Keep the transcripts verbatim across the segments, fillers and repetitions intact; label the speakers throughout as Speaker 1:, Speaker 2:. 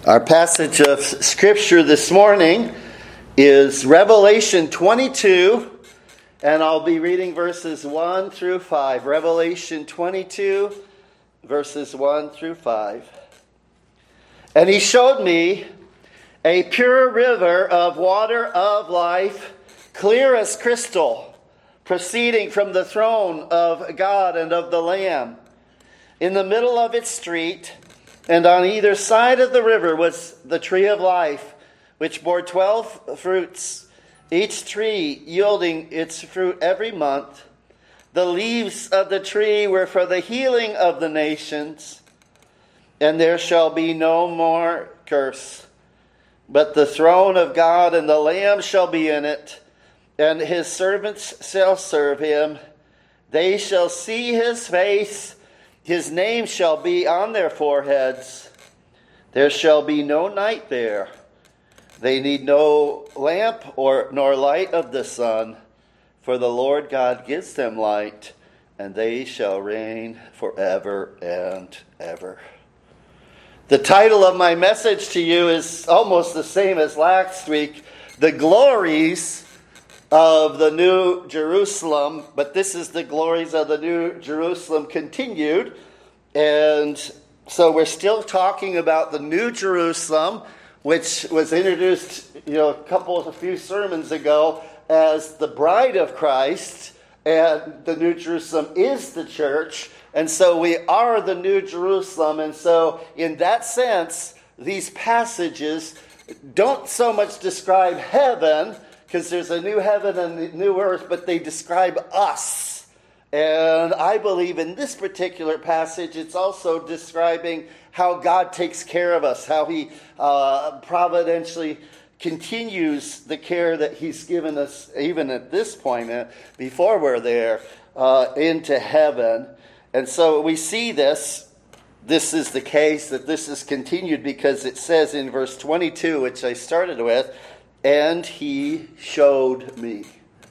Speaker 1: Our passage of Scripture this morning is Revelation twenty-two, and I'll be reading verses one through five. Revelation twenty-two, verses one through five. And he showed me a pure river of water of life, clear as crystal, proceeding from the throne of God and of the Lamb. In the middle of its street, and on either side of the river, was the tree of life, which bore twelve fruits, each tree yielding its fruit every month. The leaves of the tree were for the healing of the nations. And there shall be no more curse, but the throne of God and the Lamb shall be in it, and his servants shall serve him. They shall see his face. His name shall be on their foreheads. There shall be no night there. They need no lamp or nor light of the sun, for the Lord God gives them light, and they shall reign forever and ever. The title of my message to you is almost the same as last week, The Glories of the New Jerusalem, but this is the glories of the New Jerusalem continued. And so we're still talking about the New Jerusalem, which was introduced, you know, a couple, a few sermons ago as the bride of Christ, and the New Jerusalem is the church, and so we are the New Jerusalem. And so in that sense, these passages don't so much describe heaven, because there's a new heaven and a new earth, but they describe us. And I believe in this particular passage, it's also describing how God takes care of us, how he uh, providentially continues the care that he's given us, even at this point, uh, before we're there, uh, into heaven. And so we see this. This is the case, that this is continued, because it says in verse twenty-two, which I started with, and he showed me.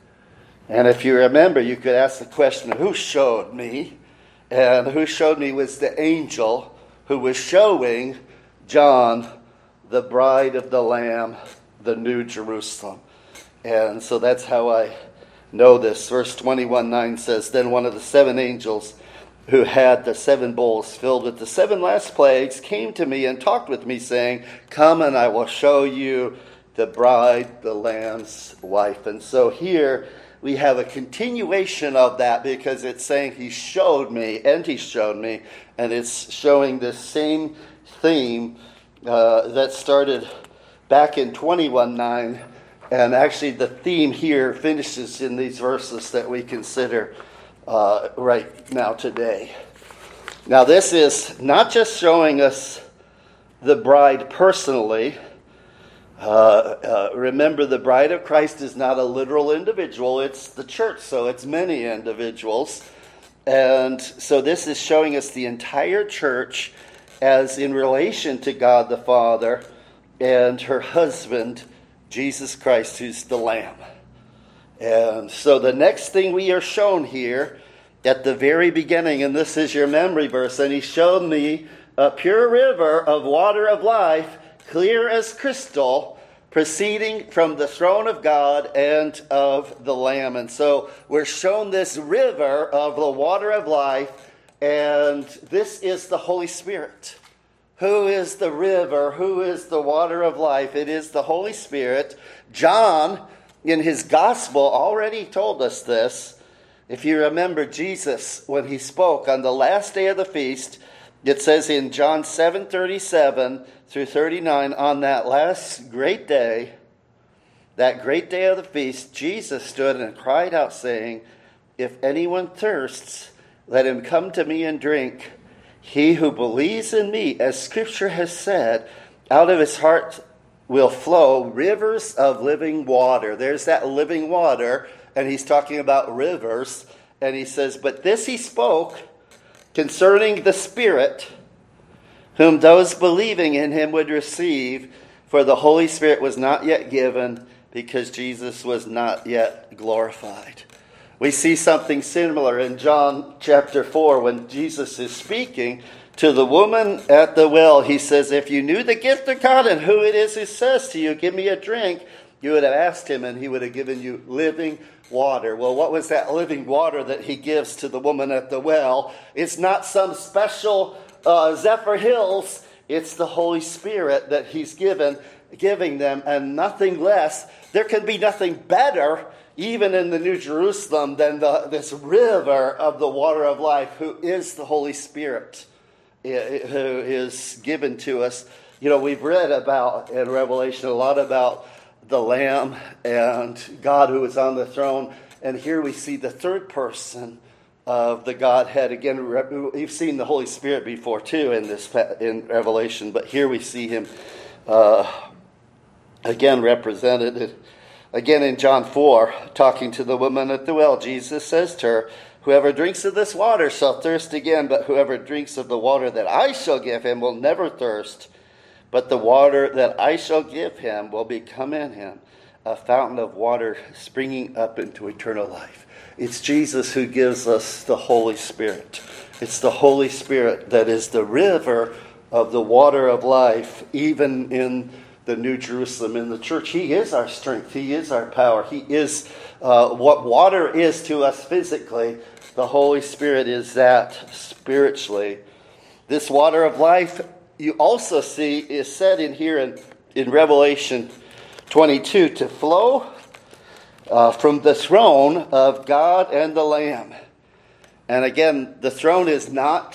Speaker 1: And if you remember, you could ask the question, who showed me? And who showed me was the angel who was showing John the bride of the Lamb, the New Jerusalem. And so that's how I know this. Verse twenty-one nine says, then one of the seven angels who had the seven bowls filled with the seven last plagues came to me and talked with me, saying, come and I will show you the bride, the Lamb's wife. And so here we have a continuation of that, because it's saying he showed me, and he showed me, and it's showing this same theme uh, that started back in twenty-one nine, and actually the theme here finishes in these verses that we consider uh, right now today. Now this is not just showing us the bride personally. Uh, uh, remember, the bride of Christ is not a literal individual, it's the church, so it's many individuals. And so this is showing us the entire church as in relation to God the Father and her husband, Jesus Christ, who's the Lamb. And so the next thing we are shown here at the very beginning, and this is your memory verse, and he showed me a pure river of water of life, clear as crystal, proceeding from the throne of God and of the Lamb. And so we're shown this river of the water of life, and this is the Holy Spirit. Who is the river? Who is the water of life? It is the Holy Spirit. John, in his gospel, already told us this. If you remember Jesus, when he spoke on the last day of the feast, it says in John seven thirty-seven through thirty-nine, on that last great day, that great day of the feast, Jesus stood and cried out, saying, if anyone thirsts, let him come to me and drink. He who believes in me, as Scripture has said, out of his heart will flow rivers of living water. There's that living water, and he's talking about rivers. And he says, but this he spoke concerning the Spirit, whom those believing in him would receive, for the Holy Spirit was not yet given, because Jesus was not yet glorified. We see something similar in John chapter four when Jesus is speaking To the woman at the well, he says, if you knew the gift of God and who it is who says to you, give me a drink, you would have asked him and he would have given you living water. Well, what was that living water that he gives to the woman at the well? It's not some special uh, Zephyr Hills. It's the Holy Spirit that he's given, giving them, and nothing less. There can be nothing better, even in the New Jerusalem, than the, this river of the water of life, who is the Holy Spirit, who is given to us. You know, we've read about in Revelation a lot about the Lamb and God who is on the throne. And here we see the third person of the Godhead. Again, we've seen the Holy Spirit before too in this in Revelation, but here we see him uh, again represented. Again in John four, talking to the woman at the well, Jesus says to her, whoever drinks of this water shall thirst again, but whoever drinks of the water that I shall give him will never thirst. But the water that I shall give him will become in him a fountain of water springing up into eternal life. It's Jesus who gives us the Holy Spirit. It's the Holy Spirit that is the river of the water of life, even in the New Jerusalem, in the church. He is our strength. He is our power. He is uh, what water is to us physically. The Holy Spirit is that spiritually. This water of life, you also see, is said in here in, in Revelation twenty-two to flow uh, from the throne of God and the Lamb. And again, the throne is not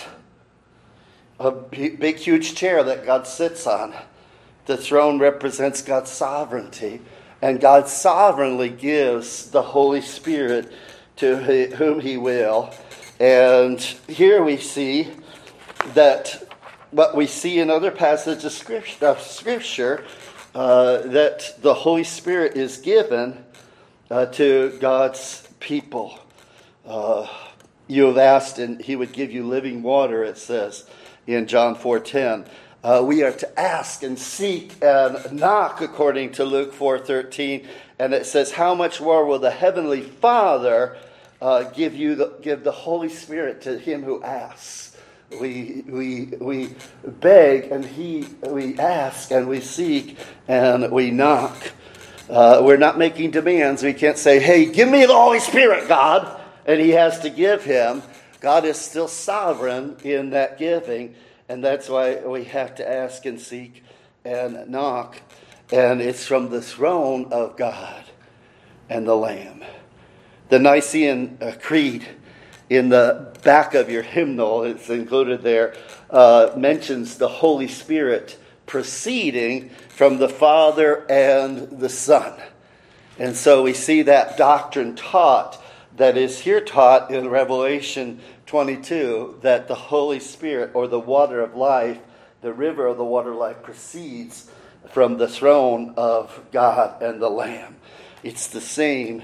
Speaker 1: a big, huge chair that God sits on. The throne represents God's sovereignty. And God sovereignly gives the Holy Spirit to whom he will. And here we see that what we see in other passages of Scripture, of scripture uh, that the Holy Spirit is given uh, to God's people. Uh, you have asked, and he would give you living water, it says in John four ten. Uh, we are to ask and seek and knock, according to Luke four thirteen. And it says, how much more will the Heavenly Father uh, give you the, give the Holy Spirit to him who asks? We we we beg and he we ask and we seek and we knock. Uh, we're not making demands. We can't say, hey, give me the Holy Spirit, God. And he has to give him. God is still sovereign in that giving. And that's why we have to ask and seek and knock. And it's from the throne of God and the Lamb. The Nicene uh, Creed, in the back of your hymnal, it's included there, uh, mentions the Holy Spirit proceeding from the Father and the Son. And so we see that doctrine taught, that is here taught in Revelation twenty-two, that the Holy Spirit, or the water of life, the river of the water of life, proceeds from the throne of God and the Lamb. It's the same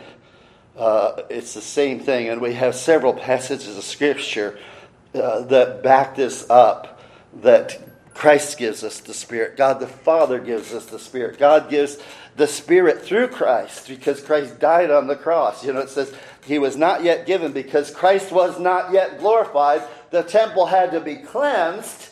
Speaker 1: Uh, it's the same thing, and we have several passages of Scripture uh, that back this up, that Christ gives us the Spirit. God the Father gives us the Spirit. God gives the Spirit through Christ, because Christ died on the cross. You know, it says he was not yet given because Christ was not yet glorified. The temple had to be cleansed.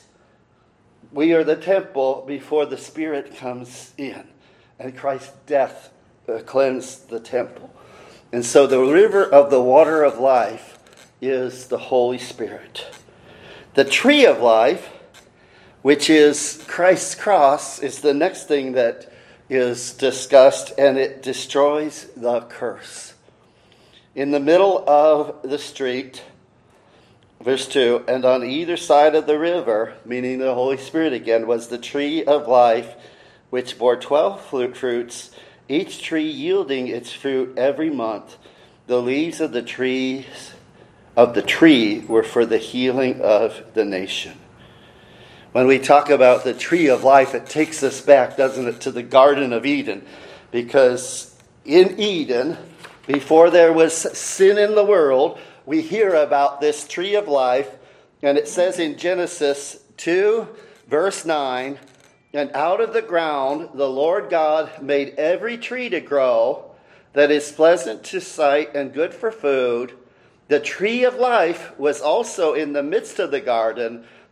Speaker 1: We are the temple before the Spirit comes in, and Christ's death uh, cleansed the temple. And so the river of the water of life is the Holy Spirit. The tree of life, which is Christ's cross, is the next thing that is discussed, and it destroys the curse. In the middle of the street, verse two, and on either side of the river, meaning the Holy Spirit again, was the tree of life, which bore twelve fruits, each tree yielding its fruit every month. The leaves of the trees of the tree were for the healing of the nation. When we talk about the tree of life, it takes us back, doesn't it, to the Garden of Eden. Because in Eden, before there was sin in the world, we hear about this tree of life. And it says in Genesis two, verse nine, and out of the ground the Lord God made every tree to grow that is pleasant to sight and good for food. The tree of life was also in the midst of the garden,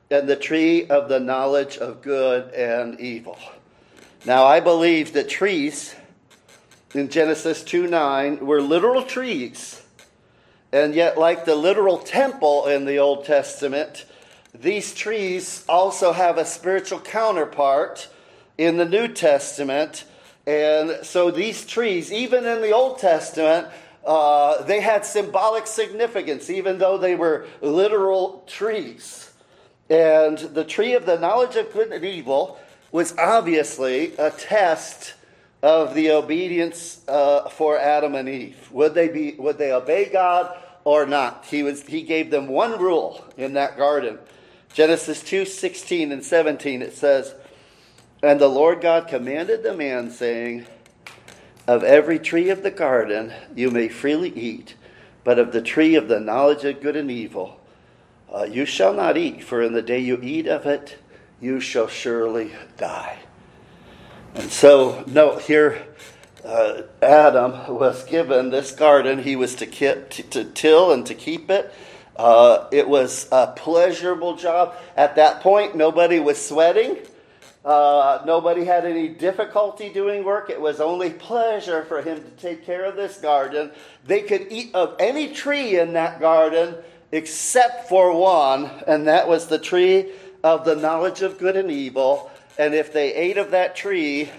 Speaker 1: and the tree of the knowledge of good and evil. Now, I believe that trees in Genesis two nine were literal trees. And yet, like the literal temple in the Old Testament, these trees also have a spiritual counterpart in the New Testament. And so these trees, even in the Old Testament, uh, they had symbolic significance, even though they were literal trees. And the tree of the knowledge of good and evil was obviously a test of the obedience uh, for Adam and Eve. Would they be? Would they obey God or not? He was. He gave them one rule in that garden. Genesis two sixteen and seventeen. It says, "And the Lord God commanded the man, saying, of every tree of the garden you may freely eat, but of the tree of the knowledge of good and evil uh, you shall not eat. For in the day you eat of it, you shall surely die." And so, note here, uh, Adam was given this garden. He was to, keep, to, to till and to keep it. Uh, it was a pleasurable job. At that point, nobody was sweating. Uh, nobody had any difficulty doing work. It was only pleasure for him to take care of this garden. They could eat of any tree in that garden except for one, and that was the tree of the knowledge of good and evil. And if they ate of that tree,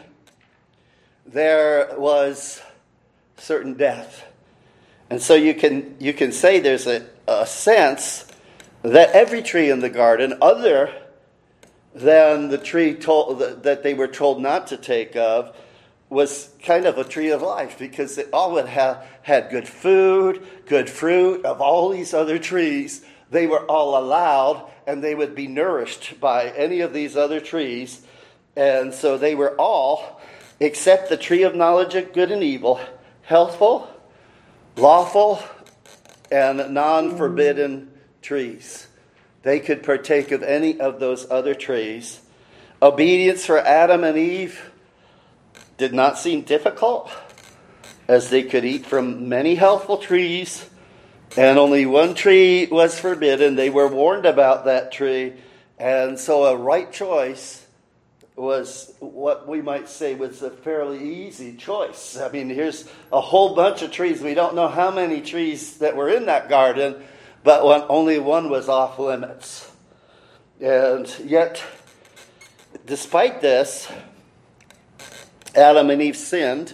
Speaker 1: there was certain death. And so you can you can say there's a, a sense that every tree in the garden, other than the tree told, that they were told not to take of, was kind of a tree of life, because it all would have had good food, good fruit of all these other trees. They were all allowed, and they would be nourished by any of these other trees. And so they were all, except the tree of knowledge of good and evil, healthful, lawful, and non-forbidden trees. They could partake of any of those other trees. Obedience for Adam and Eve did not seem difficult, as they could eat from many healthful trees, and only one tree was forbidden. They were warned about that tree, and so a right choice was what we might say was a fairly easy choice. I mean, here's a whole bunch of trees. We don't know how many trees that were in that garden, but one, only one was off limits. And yet, despite this, Adam and Eve sinned,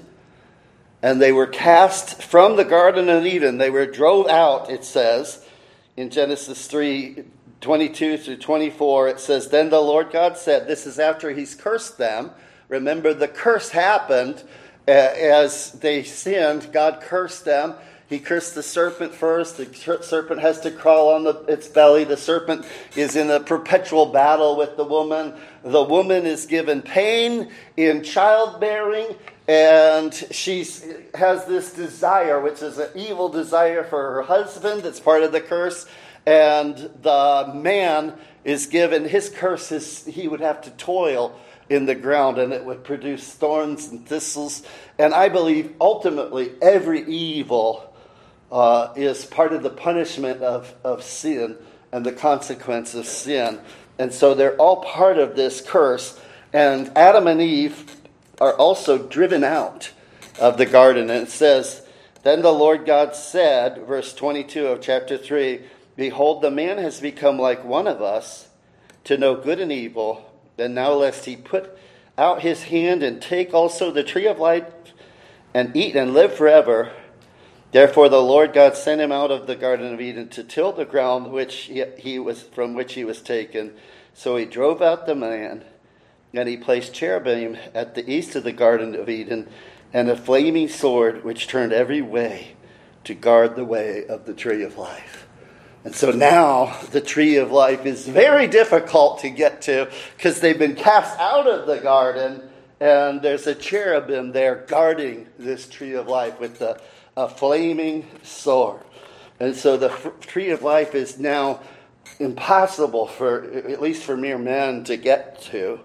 Speaker 1: and they were cast from the Garden of Eden. They were drove out, it says, in Genesis three, twenty-two through twenty-four. It says, "Then the Lord God said," this is after he's cursed them. Remember, the curse happened uh, as they sinned. God cursed them. He cursed the serpent first. The serpent has to crawl on the, its belly. The serpent is in a perpetual battle with the woman. The woman is given pain in childbearing, and she has this desire, which is an evil desire for her husband. That's part of the curse. And the man is given, his curse is he would have to toil in the ground, and it would produce thorns and thistles. And I believe ultimately every evil uh, is part of the punishment of, of sin and the consequence of sin. And so they're all part of this curse. And Adam and Eve are also driven out of the garden. And it says, "Then the Lord God said," verse twenty-two of chapter three, "Behold, the man has become like one of us, to know good and evil. And now lest he put out his hand and take also the tree of life and eat and live forever. Therefore the Lord God sent him out of the Garden of Eden to till the ground which he, he was from which he was taken. So he drove out the man, and he placed cherubim at the east of the Garden of Eden, and a flaming sword which turned every way to guard the way of the tree of life." And so now the tree of life is very difficult to get to, because they've been cast out of the garden, and there's a cherubim there guarding this tree of life with the, a flaming sword. And so the f- tree of life is now impossible for, at least for mere men, to get to.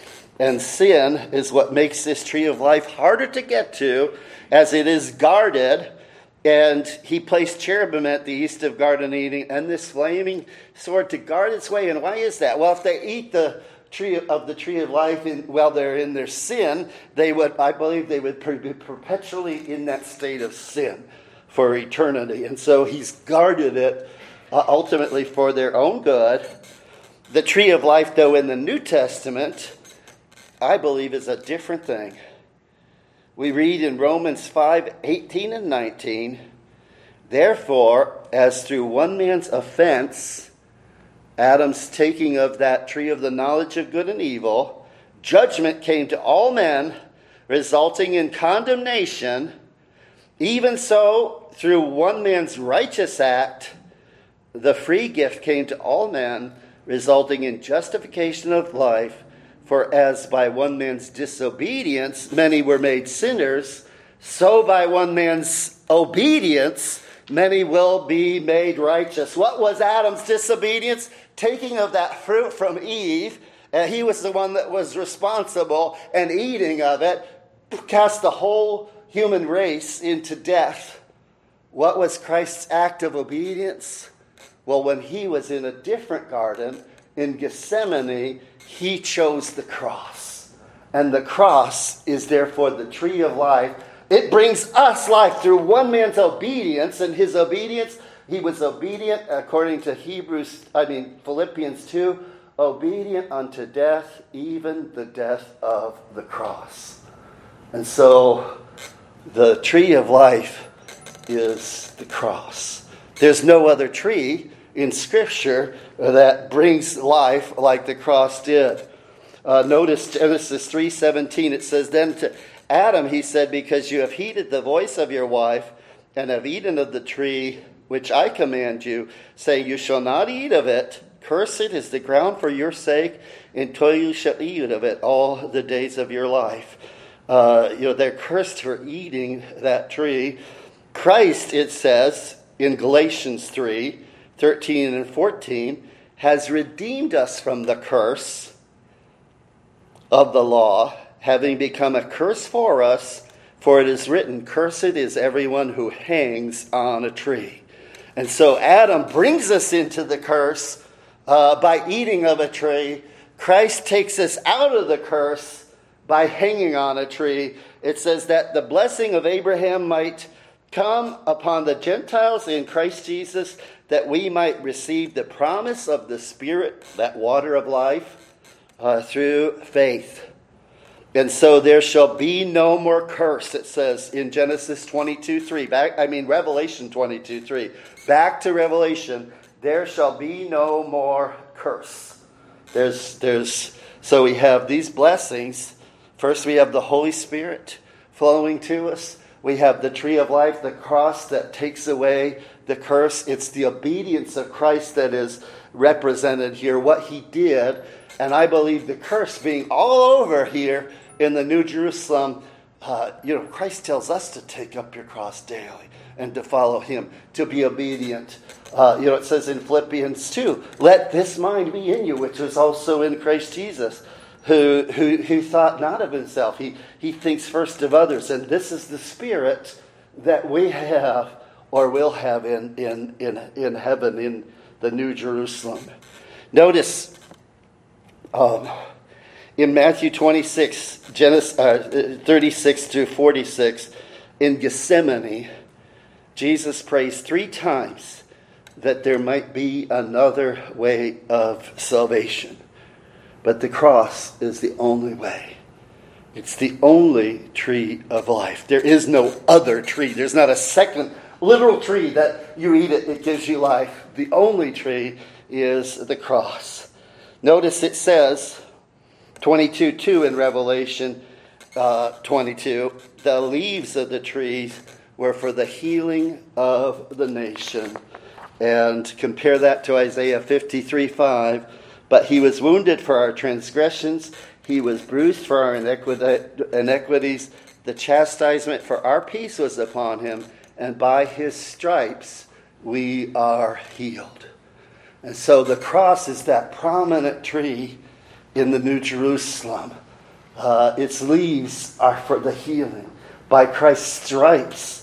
Speaker 1: And sin is what makes this tree of life harder to get to, as it is guarded. And he placed cherubim at the east of Garden of Eden and this flaming sword to guard its way. And why is that? Well, if they eat the tree of the tree of life in, while they're in their sin, they would, I believe, they would be perpetually in that state of sin for eternity. And so he's guarded it uh, ultimately for their own good. The tree of life, though, in the New Testament, I believe, is a different thing. We read in Romans five, eighteen and nineteen, therefore, as through one man's offense, Adam's taking of that tree of the knowledge of good and evil, judgment came to all men, resulting in condemnation, even so, through one man's righteous act, the free gift came to all men, resulting in justification of life. For as by one man's disobedience many were made sinners, so by one man's obedience many will be made righteous. What was Adam's disobedience? Taking of that fruit from Eve. And he was the one that was responsible, and eating of it cast the whole human race into death. What was Christ's act of obedience? Well, when he was in a different garden, in Gethsemane, he chose the cross. And the cross is therefore the tree of life. It brings us life through one man's obedience. And his obedience, he was obedient according to Hebrews, I mean Philippians two, obedient unto death, even the death of the cross. And so the tree of life is the cross. There's no other tree in Scripture that brings life like the cross did. Uh, notice Genesis three seventeen. It says, then to Adam he said, because you have heeded the voice of your wife, and have eaten of the tree which I command you, saying, you shall not eat of it. Cursed is the ground for your sake, until you shall eat of it all the days of your life. Uh, you know, they're cursed for eating that tree. Christ, it says in Galatians three, thirteen and fourteen, has redeemed us from the curse of the law, having become a curse for us, for it is written, cursed is everyone who hangs on a tree. And so Adam brings us into the curse uh, by eating of a tree. Christ takes us out of the curse by hanging on a tree. It says that the blessing of Abraham might come upon the Gentiles in Christ Jesus, that we might receive the promise of the Spirit, that water of life, uh, through faith. And so there shall be no more curse, it says in Genesis twenty-two three. Back, I mean Revelation twenty-two three. Back to Revelation, there shall be no more curse. There's, there's, so we have these blessings. First we have the Holy Spirit flowing to us. We have the tree of life, the cross that takes away the curse. It's the obedience of Christ that is represented here, what he did. And I believe the curse being all over here in the New Jerusalem, uh, you know, Christ tells us to take up your cross daily and to follow him, to be obedient. Uh, you know, it says in Philippians two, let this mind be in you, which was also in Christ Jesus, who who, who thought not of himself. He, he thinks first of others. And this is the spirit that we have or will have in, in, in, in heaven, in the New Jerusalem. Notice um, in Matthew twenty-six, Genesis, uh, thirty-six through forty-six, in Gethsemane, Jesus prays three times that there might be another way of salvation. But the cross is the only way. It's the only tree of life. There is no other tree. There's not a second literal tree that you eat it, it gives you life. The only tree is the cross. Notice it says, twenty-two two in Revelation uh, twenty-two, the leaves of the trees were for the healing of the nation. And compare that to Isaiah fifty-three five. But he was wounded for our transgressions. He was bruised for our iniquities. The chastisement for our peace was upon him. And by his stripes we are healed. And so the cross is that prominent tree in the New Jerusalem. Uh, its leaves are for the healing. By Christ's stripes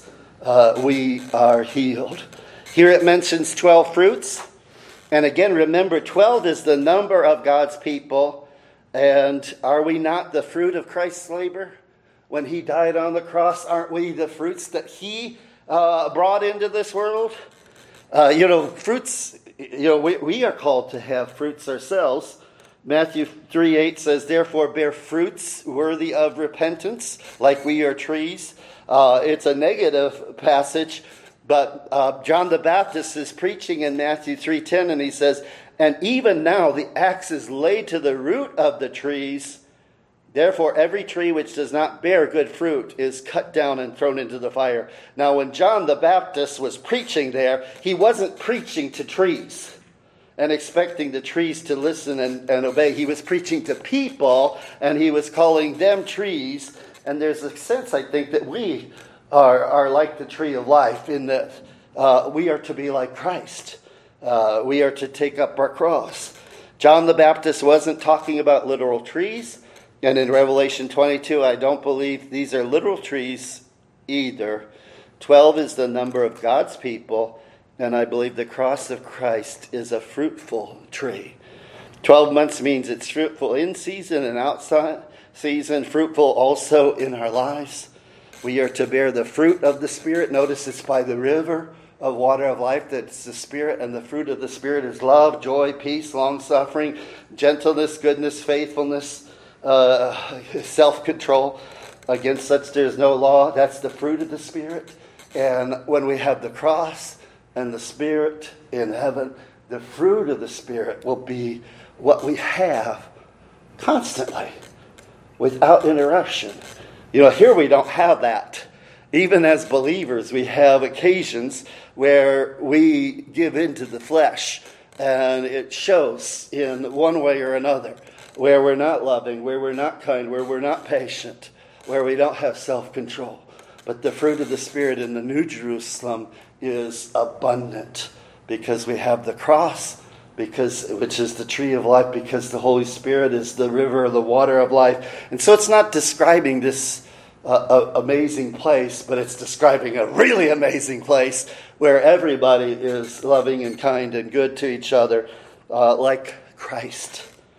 Speaker 1: uh, we are healed. Here it mentions twelve fruits. And again, remember, twelve is the number of God's people. And are we not the fruit of Christ's labor? When he died on the cross, aren't we the fruits that he uh, brought into this world? Uh, you know, fruits, you know, we, we are called to have fruits ourselves. Matthew three eight says, therefore bear fruits worthy of repentance, like we are trees. Uh, it's a negative passage, but uh, John the Baptist is preaching in Matthew three ten, and he says, and even now the axe is laid to the root of the trees. Therefore, every tree which does not bear good fruit is cut down and thrown into the fire. Now, when John the Baptist was preaching there, he wasn't preaching to trees and expecting the trees to listen and, and obey. He was preaching to people, and he was calling them trees. And there's a sense, I think, that we are, are like the tree of life in that uh, we are to be like Christ. Uh, we are to take up our cross. John the Baptist wasn't talking about literal trees. And in Revelation twenty-two, I don't believe these are literal trees either. Twelve is the number of God's people, and I believe the cross of Christ is a fruitful tree. Twelve months means it's fruitful in season and outside season, fruitful also in our lives. We are to bear the fruit of the Spirit. Notice it's by the river of water of life that's the Spirit, and the fruit of the Spirit is love, joy, peace, long-suffering, gentleness, goodness, faithfulness, Uh, self-control. Against such there is no law. That's the fruit of the Spirit. And when we have the cross and the Spirit in heaven, the fruit of the Spirit will be what we have constantly without interruption. You know, here we don't have that. Even as believers, we have occasions where we give into the flesh, and it shows in one way or another. Where we're not loving, where we're not kind, where we're not patient, where we don't have self-control. But the fruit of the Spirit in the New Jerusalem is abundant because we have the cross, because which is the tree of life, because the Holy Spirit is the river of the water of life. And so it's not describing this uh, amazing place, but it's describing a really amazing place where everybody is loving and kind and good to each other, uh, like Christ.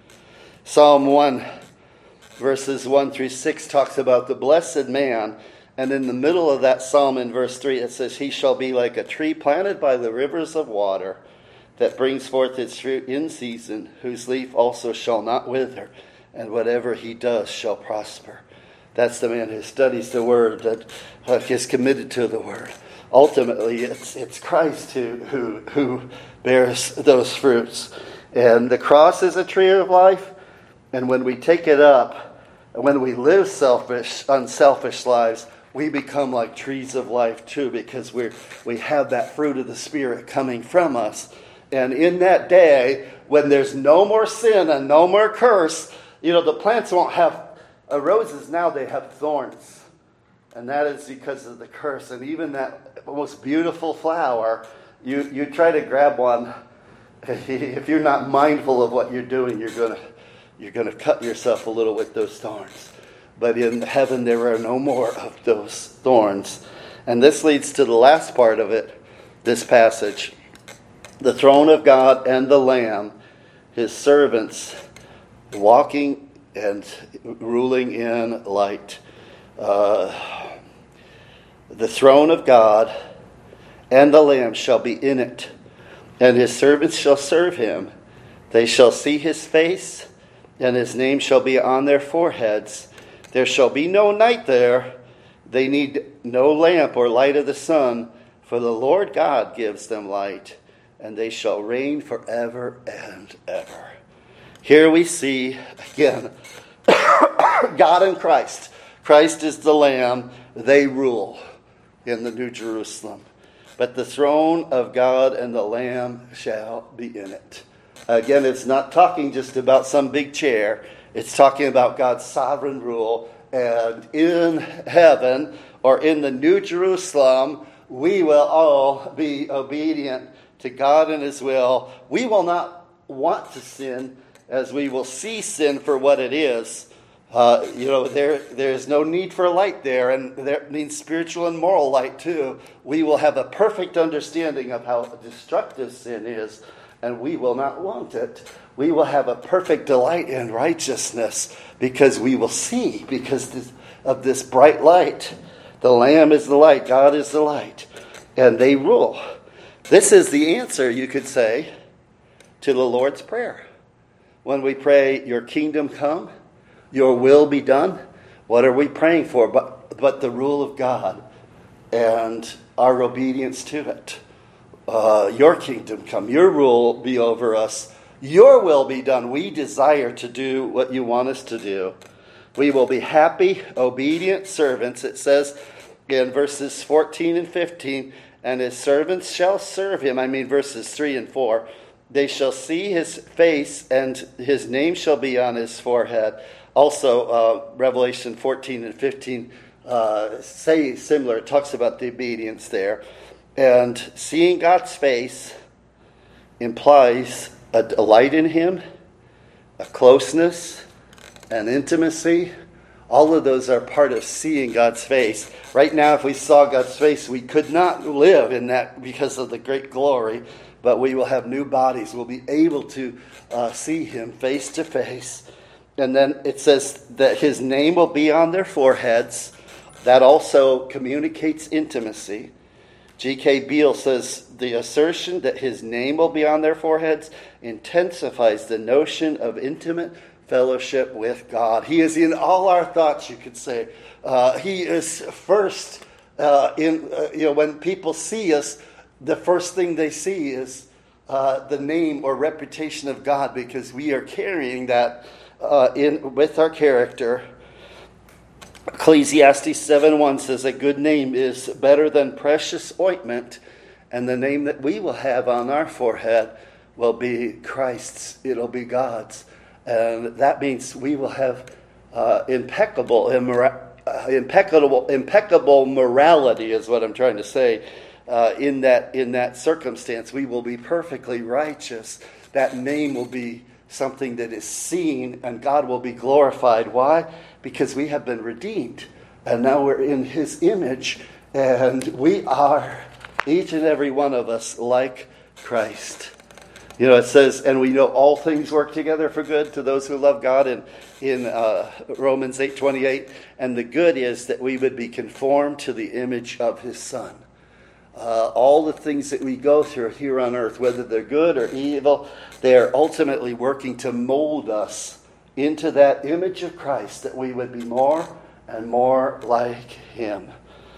Speaker 1: Psalm one, verses one through six talks about the blessed man. And in the middle of that psalm in verse three, it says, he shall be like a tree planted by the rivers of water that brings forth its fruit in season, whose leaf also shall not wither, and whatever he does shall prosper. That's the man who studies the word, that uh, is committed to the word. Ultimately, it's it's Christ who, who, who bears those fruits. And the cross is a tree of life. And when we take it up, and when we live selfish, unselfish lives, we become like trees of life too, because we we have that fruit of the Spirit coming from us. And in that day, when there's no more sin and no more curse, you know, the plants won't have, uh, roses now, they have thorns. And that is because of the curse. And even that most beautiful flower, you, you try to grab one, if you're not mindful of what you're doing, you're going to You're going to cut yourself a little with those thorns. But in heaven, there are no more of those thorns. And this leads to the last part of it, this passage. The throne of God and the Lamb, his servants, walking and ruling in light. Uh, the throne of God and the Lamb shall be in it, and his servants shall serve him. They shall see his face, and his name shall be on their foreheads. There shall be no night there. They need no lamp or light of the sun, for the Lord God gives them light, and they shall reign forever and ever. Here we see, again, God and Christ. Christ is the Lamb. They rule in the New Jerusalem. But the throne of God and the Lamb shall be in it. Again, it's not talking just about some big chair. It's talking about God's sovereign rule. And in heaven, or in the New Jerusalem, we will all be obedient to God and his will. We will not want to sin, as we will see sin for what it is. Uh, you know, there there's no need for light there, and that means spiritual and moral light too. We will have a perfect understanding of how destructive sin is, and we will not want it. We will have a perfect delight in righteousness because we will see, because of this bright light. The Lamb is the light, God is the light, and they rule. This is the answer, you could say, to the Lord's Prayer. When we pray, your kingdom come, your will be done, what are we praying for? But, but the rule of God and our obedience to it. Uh, your kingdom come, your rule be over us, your will be done. We desire to do what you want us to do. We will be happy, obedient servants. It says in verses fourteen and fifteen, and his servants shall serve him. I mean verses three and four. They shall see his face, and his name shall be on his forehead. Also, uh, Revelation fourteen and fifteen uh, say similar. It talks about the obedience there. And seeing God's face implies a delight in him, a closeness, an intimacy. All of those are part of seeing God's face. Right now, if we saw God's face, we could not live in that because of the great glory. But we will have new bodies. We'll be able to uh, see him face to face. And then it says that his name will be on their foreheads. That also communicates intimacy. G K Beale says the assertion that his name will be on their foreheads intensifies the notion of intimate fellowship with God. He is in all our thoughts, you could say. Uh, he is first uh, in, uh, you know, when people see us, the first thing they see is uh, the name or reputation of God, because we are carrying that uh, in with our character. Ecclesiastes seven one says a good name is better than precious ointment, and the name that we will have on our forehead will be Christ's. It'll be God's. And that means we will have uh, impeccable, immora- uh, impeccable, impeccable morality is what I'm trying to say. Uh, in that in that circumstance, we will be perfectly righteous. That name will be something that is seen, and God will be glorified. Why? Because we have been redeemed, and now we're in his image, and we are, each and every one of us, like Christ. You know, it says, and we know all things work together for good to those who love God in, in uh, Romans eight twenty-eight. And the good is that we would be conformed to the image of his Son. Uh, all the things that we go through here on earth, whether they're good or evil, they are ultimately working to mold us into that image of Christ, that we would be more and more like him.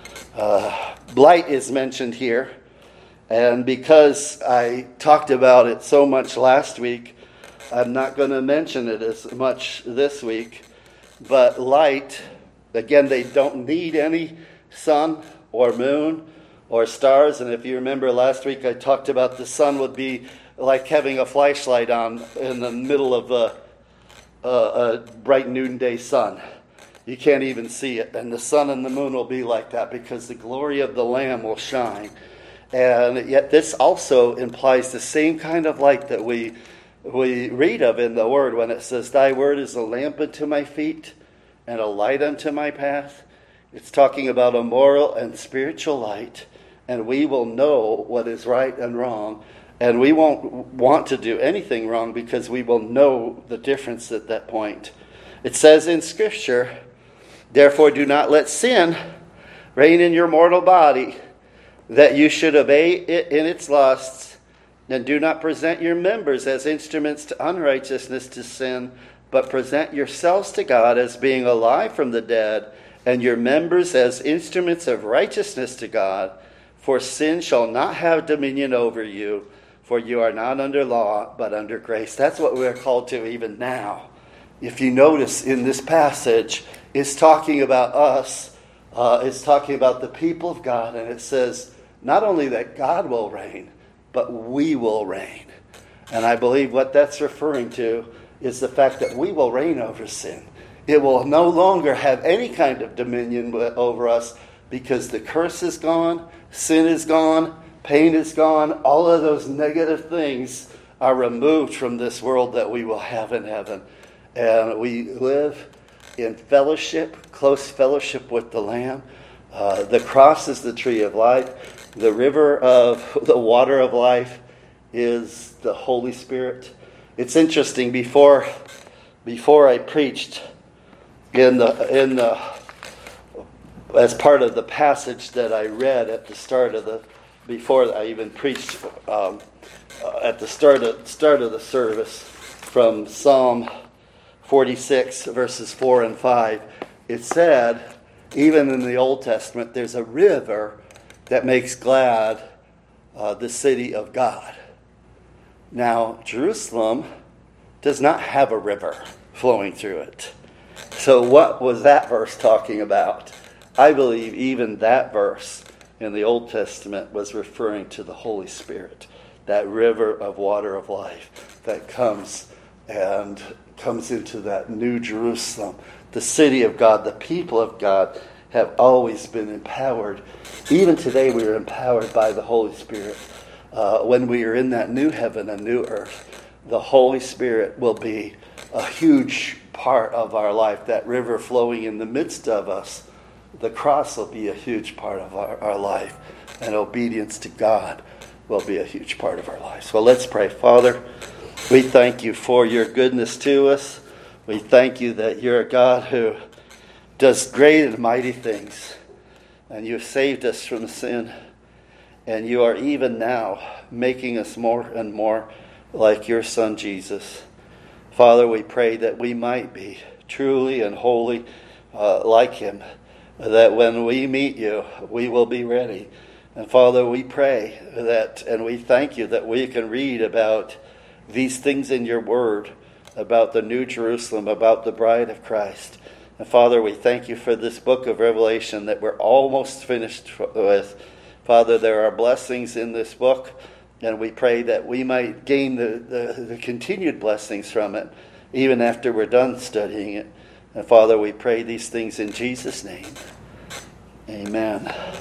Speaker 1: Uh, blight is mentioned here. And because I talked about it so much last week, I'm not going to mention it as much this week. But light, again, they don't need any sun or moon or stars. And if you remember last week, I talked about the sun would be like having a flashlight on in the middle of a, a, a bright noonday sun. You can't even see it. And the sun and the moon will be like that because the glory of the Lamb will shine. And yet this also implies the same kind of light that we we read of in the Word when it says, thy word is a lamp unto my feet and a light unto my path. It's talking about a moral and spiritual light. And we will know what is right and wrong. And we won't want to do anything wrong because we will know the difference at that point. It says in Scripture, therefore do not let sin reign in your mortal body, that you should obey it in its lusts, and do not present your members as instruments to unrighteousness to sin, but present yourselves to God as being alive from the dead, and your members as instruments of righteousness to God. For sin shall not have dominion over you, for you are not under law, but under grace. That's what we're called to even now. If you notice in this passage, it's talking about us. Uh, it's talking about the people of God, and it says, not only that God will reign, but we will reign. And I believe what that's referring to is the fact that we will reign over sin. It will no longer have any kind of dominion over us because the curse is gone, sin is gone, pain is gone. All of those negative things are removed from this world that we will have in heaven. And we live in fellowship, close fellowship with the Lamb. Uh, the cross is the tree of life. The river of the water of life is the Holy Spirit. It's interesting. Before, before I preached in the in the as part of the passage that I read at the start of the before I even preached um, uh, at the start of start of the service from Psalm forty-six verses four and five, it said, even in the Old Testament, there's a river that makes glad uh, the city of God. Now, Jerusalem does not have a river flowing through it. So what was that verse talking about? I believe even that verse in the Old Testament was referring to the Holy Spirit, that river of water of life that comes and comes into that new Jerusalem. The city of God, the people of God have always been empowered. Even today we are empowered by the Holy Spirit. Uh, when we are in that new heaven and new earth, the Holy Spirit will be a huge part of our life. That river flowing in the midst of us, the cross will be a huge part of our, our life. And obedience to God will be a huge part of our life. So let's pray. Father, we thank you for your goodness to us. We thank you that you're a God who does great and mighty things. And you've saved us from sin. And you are even now making us more and more like your Son, Jesus. Father, we pray that we might be truly and wholly uh, like him. That when we meet you, we will be ready. And Father, we pray that, and we thank you that we can read about these things in your word, about the New Jerusalem, about the bride of Christ. And Father, we thank you for this book of Revelation that we're almost finished with. Father, there are blessings in this book, and we pray that we might gain the, the, the continued blessings from it, even after we're done studying it. And Father, we pray these things in Jesus' name. Amen.